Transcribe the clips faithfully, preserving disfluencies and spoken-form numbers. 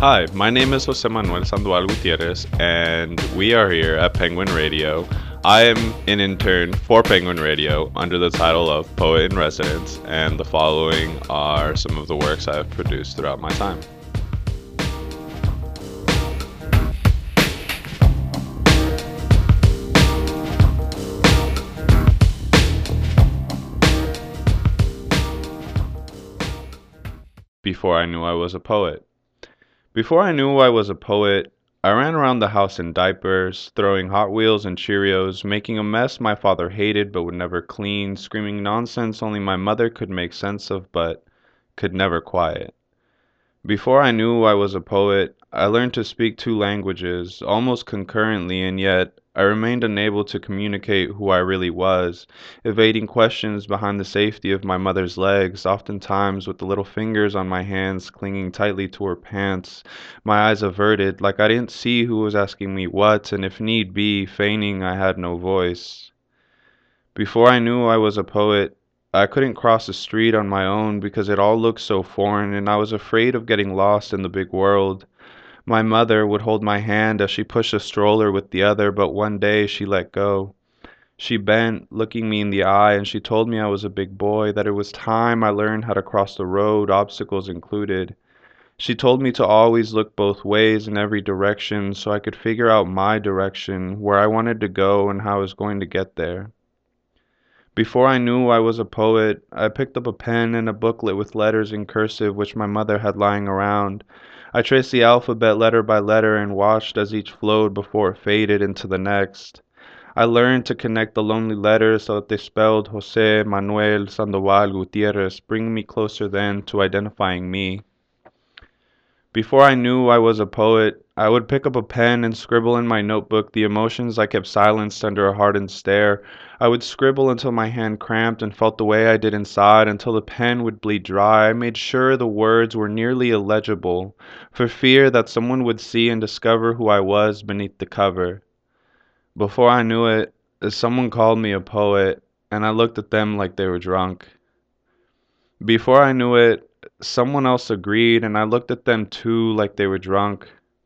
Hi, my name is Jose Manuel Sandoval Gutierrez, and we are here at Penguin Radio. I am an intern for Penguin Radio under the title of Poet in Residence, and the following are some of the works I have produced throughout my time. Before I knew I was a poet. Before I knew I was a poet, I ran around the house in diapers, throwing Hot Wheels and Cheerios, making a mess my father hated but would never clean, screaming nonsense only my mother could make sense of but could never quiet. Before I knew I was a poet, I learned to speak two languages almost concurrently, and yet I remained unable to communicate who I really was, evading questions behind the safety of my mother's legs, oftentimes with the little fingers on my hands clinging tightly to her pants, my eyes averted, like I didn't see who was asking me what, and if need be, feigning I had no voice. Before I knew I was a poet, I couldn't cross the street on my own because it all looked so foreign and I was afraid of getting lost in the big world. My mother would hold my hand as she pushed a stroller with the other, but one day she let go. She bent, looking me in the eye, and she told me I was a big boy, that it was time I learned how to cross the road, obstacles included. She told me to always look both ways in every direction so I could figure out my direction, where I wanted to go and how I was going to get there. Before I knew I was a poet, I picked up a pen and a booklet with letters in cursive which my mother had lying around. I traced the alphabet letter by letter and watched as each flowed before it faded into the next. I learned to connect the lonely letters so that they spelled Jose Manuel Sandoval Gutierrez, bringing me closer then to identifying me. Before I knew I was a poet, I would pick up a pen and scribble in my notebook the emotions I kept silenced under a hardened stare. I would scribble until my hand cramped and felt the way I did inside, until the pen would bleed dry. I made sure the words were nearly illegible, for fear that someone would see and discover who I was beneath the cover. Before I knew it, someone called me a poet, and I looked at them like they were drunk. Before I knew it, someone else agreed, and I looked at them too like they were drunk.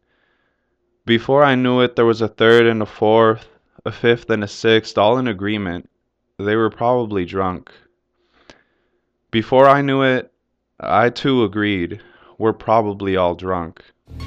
Before I knew it, there was a third and a fourth, a fifth and a sixth, all in agreement. They were probably drunk. Before I knew it, I too agreed. We're probably all drunk.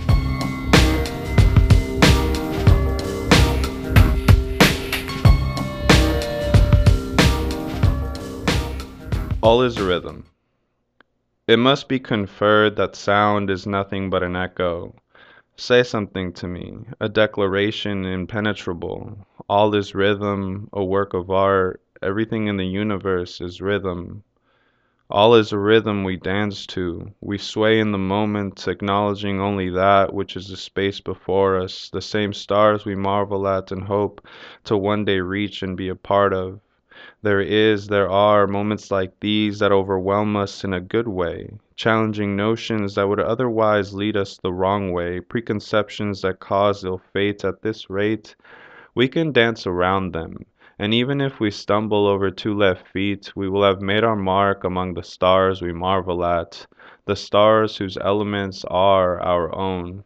All is rhythm. It must be conferred that sound is nothing but an echo. Say something to me, a declaration impenetrable. All is rhythm, a work of art. Everything in the universe is rhythm. All is a rhythm we dance to. We sway in the moment, acknowledging only that which is the space before us, the same stars we marvel at and hope to one day reach and be a part of. There is, there are moments like these that overwhelm us in a good way, challenging notions that would otherwise lead us the wrong way, preconceptions that cause ill fates at this rate. We can dance around them, and even if we stumble over two left feet, we will have made our mark among the stars we marvel at, the stars whose elements are our own.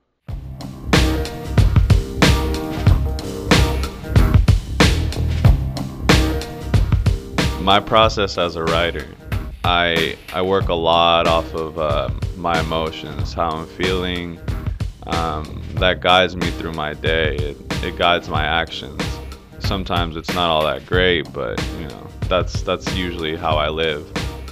My process as a writer, I I work a lot off of uh, my emotions, how I'm feeling. Um, that guides me through my day. It, it guides my actions. Sometimes it's not all that great, but you know that's that's usually how I live.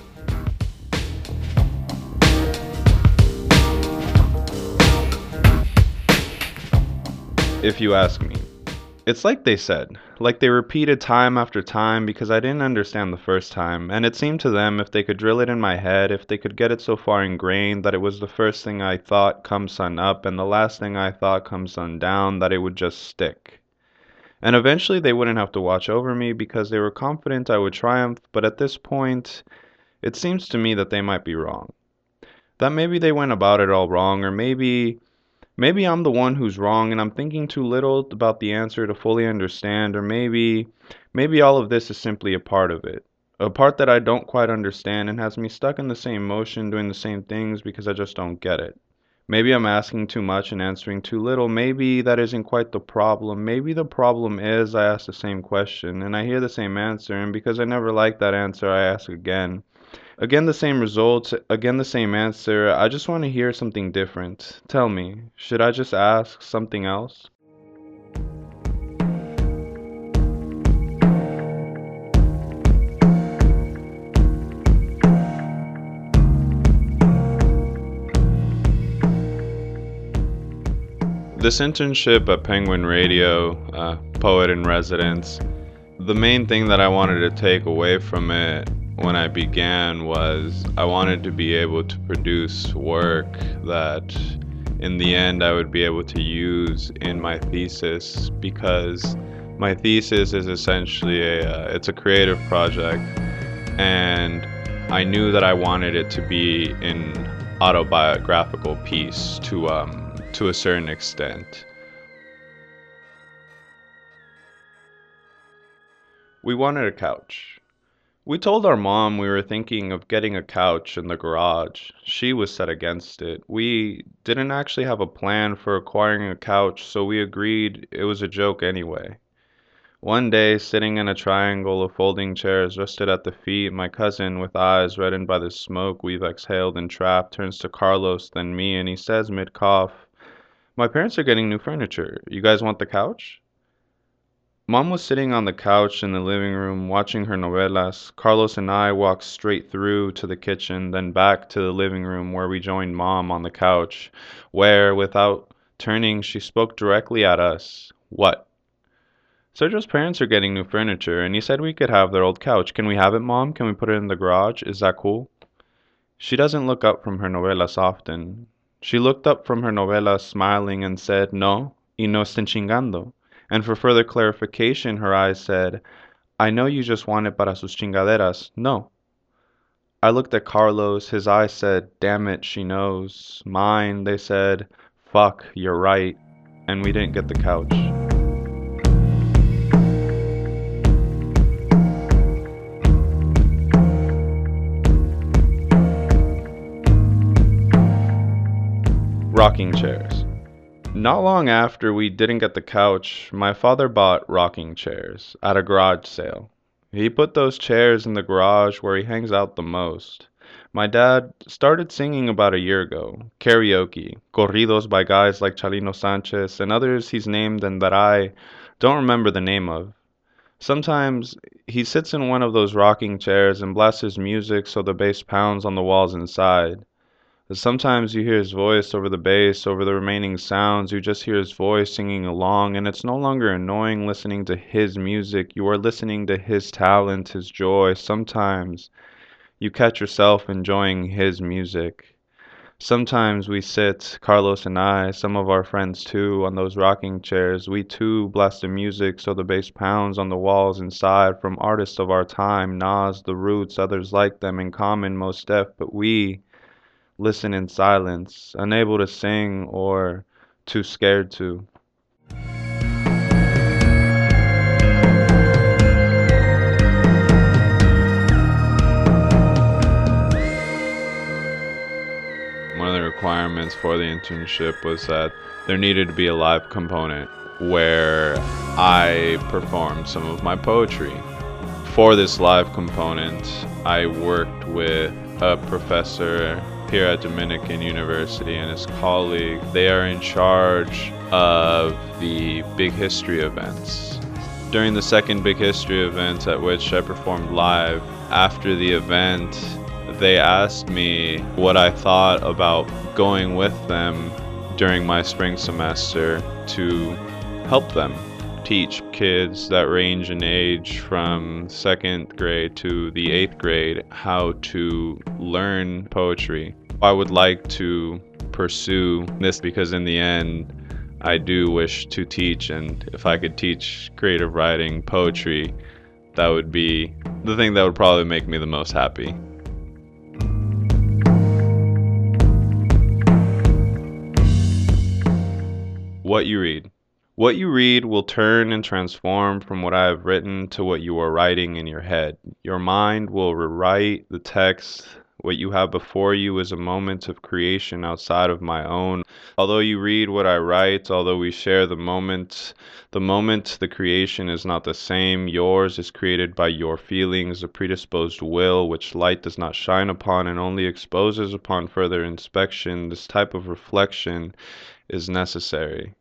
If you ask me. It's like they said, like they repeated time after time because I didn't understand the first time, and it seemed to them if they could drill it in my head, if they could get it so far ingrained that it was the first thing I thought come sun up and the last thing I thought come sun down, that it would just stick. And eventually they wouldn't have to watch over me because they were confident I would triumph, but at this point, it seems to me that they might be wrong. That maybe they went about it all wrong, or maybe Maybe I'm the one who's wrong and I'm thinking too little about the answer to fully understand, or maybe, maybe all of this is simply a part of it. A part that I don't quite understand and has me stuck in the same motion doing the same things because I just don't get it. Maybe I'm asking too much and answering too little. Maybe that isn't quite the problem. Maybe the problem is I ask the same question and I hear the same answer, and because I never like that answer, I ask again. Again, the same results, again, the same answer. I just want to hear something different. Tell me, should I just ask something else? This internship at Penguin Radio, uh, poet in residence, the main thing that I wanted to take away from it when I began was I wanted to be able to produce work that in the end I would be able to use in my thesis, because my thesis is essentially a uh, it's a creative project, and I knew that I wanted it to be an autobiographical piece to um to a certain extent. We wanted a couch. We told our mom we were thinking of getting a couch in the garage. She was set against it. We didn't actually have a plan for acquiring a couch, so we agreed it was a joke anyway. One day, sitting in a triangle of folding chairs rested at the feet, my cousin, with eyes reddened by the smoke we've exhaled and trapped, turns to Carlos, then me, and he says mid-cough, "My parents are getting new furniture. You guys want the couch?" Mom was sitting on the couch in the living room watching her novelas. Carlos and I walked straight through to the kitchen, then back to the living room where we joined Mom on the couch, where, without turning, she spoke directly at us. "What?" "Sergio's parents are getting new furniture, and he said we could have their old couch. Can we have it, Mom? Can we put it in the garage? Is that cool?" She doesn't look up from her novelas often. She looked up from her novelas smiling and said, "No, y no estén chingando." And for further clarification, her eyes said, "I know you just want it para sus chingaderas. No." I looked at Carlos. His eyes said, "Damn it, she knows." Mine, they said, "Fuck, you're right." And we didn't get the couch. Rocking chairs. Not long after we didn't get the couch, my father bought rocking chairs at a garage sale. He put those chairs in the garage where he hangs out the most. My dad started singing about a year ago, karaoke, corridos by guys like Chalino Sanchez and others he's named and that I don't remember the name of. Sometimes he sits in one of those rocking chairs and blasts his music so the bass pounds on the walls inside. Sometimes you hear his voice over the bass, over the remaining sounds. You just hear his voice singing along, and it's no longer annoying listening to his music. You are listening to his talent, his joy. Sometimes you catch yourself enjoying his music. Sometimes we sit, Carlos and I, some of our friends too, on those rocking chairs. We too blast the music so the bass pounds on the walls inside, from artists of our time, Nas, The Roots, others like them, in common, Mos Def, but we listen in silence, unable to sing or too scared to. One of the requirements for the internship was that there needed to be a live component where I performed some of my poetry. For this live component, I worked with a professor here at Dominican University and his colleague. They are in charge of the Big History events. During the second Big History event at which I performed live, after the event, they asked me what I thought about going with them during my spring semester to help them teach kids that range in age from second grade to the eighth grade how to learn poetry. I would like to pursue this because in the end, I do wish to teach, and if I could teach creative writing, poetry, that would be the thing that would probably make me the most happy. What you read. What you read will turn and transform from what I have written to what you are writing in your head. Your mind will rewrite the text What you have before you is a moment of creation outside of my own. Although you read what I write, although we share the moment, the moment, the creation is not the same. Yours is created by your feelings, a predisposed will, which light does not shine upon and only exposes upon further inspection. This type of reflection is necessary.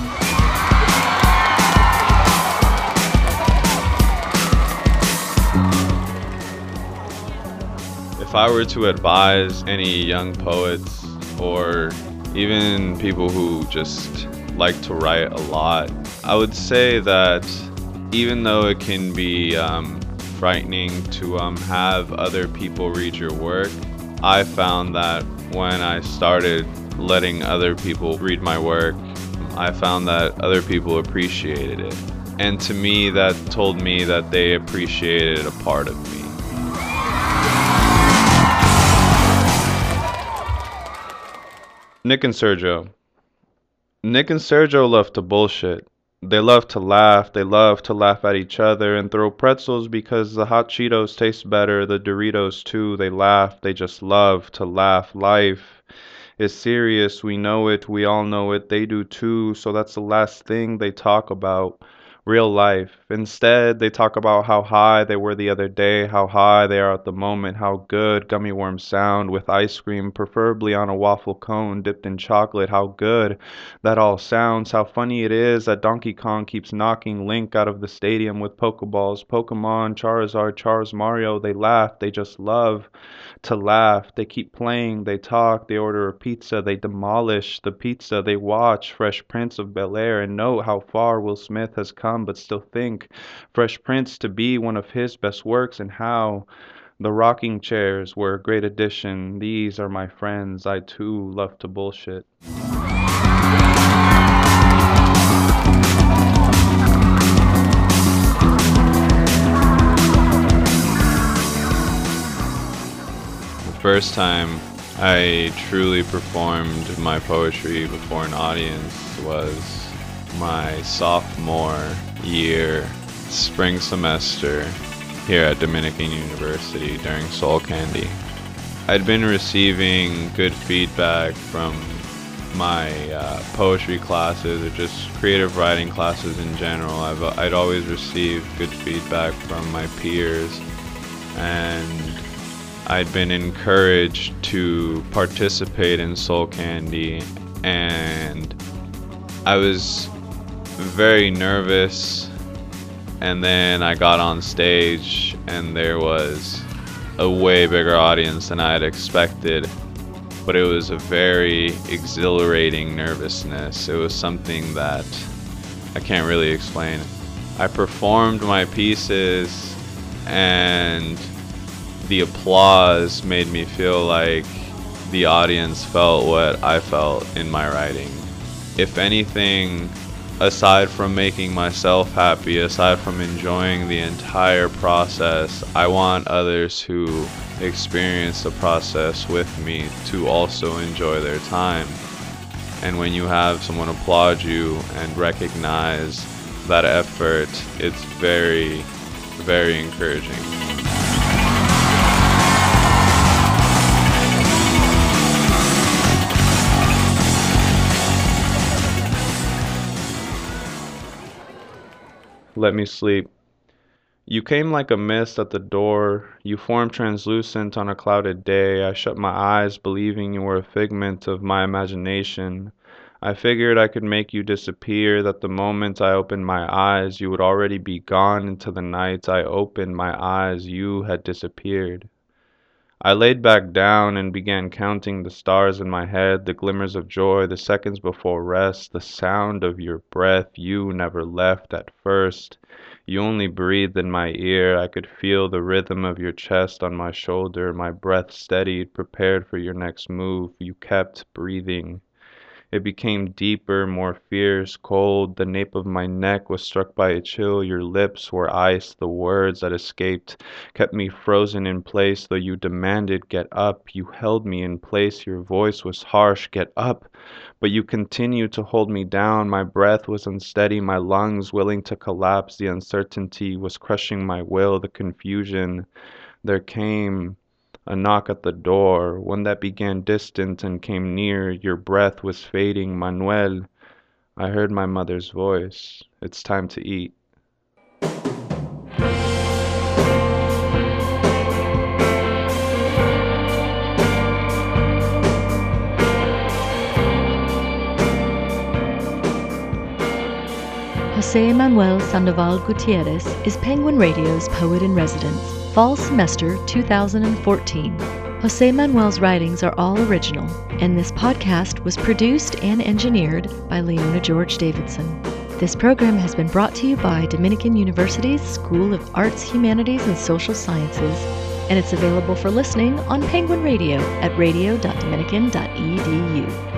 If I were to advise any young poets or even people who just like to write a lot, I would say that even though it can be um, frightening to um, have other people read your work, I found that when I started letting other people read my work, I found that other people appreciated it. And to me, that told me that they appreciated a part of me. Nick and Sergio. Nick and Sergio love to bullshit. They love to laugh. They love to laugh at each other and throw pretzels because the hot Cheetos taste better. The Doritos too. They laugh. They just love to laugh. Life is serious. We know it. We all know it. They do too. So that's the last thing they talk about. Real life. Instead, they talk about how high they were the other day, how high they are at the moment, how good gummy worms sound with ice cream, preferably on a waffle cone dipped in chocolate, how good that all sounds, how funny it is that Donkey Kong keeps knocking Link out of the stadium with Pokeballs, Pokemon, Charizard, Charles, Mario. They laugh, they just love to laugh. They keep playing, they talk, they order a pizza, they demolish the pizza, they watch Fresh Prince of Bel-Air and note how far Will Smith has come, but still think Fresh Prince to be one of his best works, and how the rocking chairs were a great addition. These are my friends. I too love to bullshit. First time I truly performed my poetry before an audience was my sophomore year spring semester here at Dominican University during Soul Candy. I'd been receiving good feedback from my uh, poetry classes or just creative writing classes in general. I've, I'd always received good feedback from my peers, and I'd been encouraged to participate in Soul Candy, and I was very nervous. And then I got on stage and there was a way bigger audience than I had expected, but it was a very exhilarating nervousness. It was something that I can't really explain. I performed my pieces and the applause made me feel like the audience felt what I felt in my writing. If anything, aside from making myself happy, aside from enjoying the entire process, I want others who experience the process with me to also enjoy their time. And when you have someone applaud you and recognize that effort, it's very, very encouraging. Let me sleep. You came like a mist at the door. You formed translucent on a clouded day. I shut my eyes, believing you were a figment of my imagination. I figured I could make you disappear, that the moment I opened my eyes, you would already be gone into the night. I opened my eyes, you had disappeared. I laid back down and began counting the stars in my head, the glimmers of joy, the seconds before rest, the sound of your breath. You never left at first. You only breathed in my ear. I could feel the rhythm of your chest on my shoulder. My breath steadied, prepared for your next move. You kept breathing. It became deeper, more fierce, cold. The nape of my neck was struck by a chill. Your lips were ice. The words that escaped kept me frozen in place, though you demanded, get up. You held me in place. Your voice was harsh, get up. But you continued to hold me down. My breath was unsteady, my lungs willing to collapse. The uncertainty was crushing my will, the confusion. There came A knock at the door, one that began distant and came near. Your breath was fading, Manuel. I heard my mother's voice. It's time to eat. José Manuel Sandoval Gutierrez is Penguin Radio's poet-in-residence, fall semester two thousand fourteen. José Manuel's writings are all original, and this podcast was produced and engineered by Leona George Davidson. This program has been brought to you by Dominican University's School of Arts, Humanities, and Social Sciences, and it's available for listening on Penguin Radio at radio dot dominican dot e d u.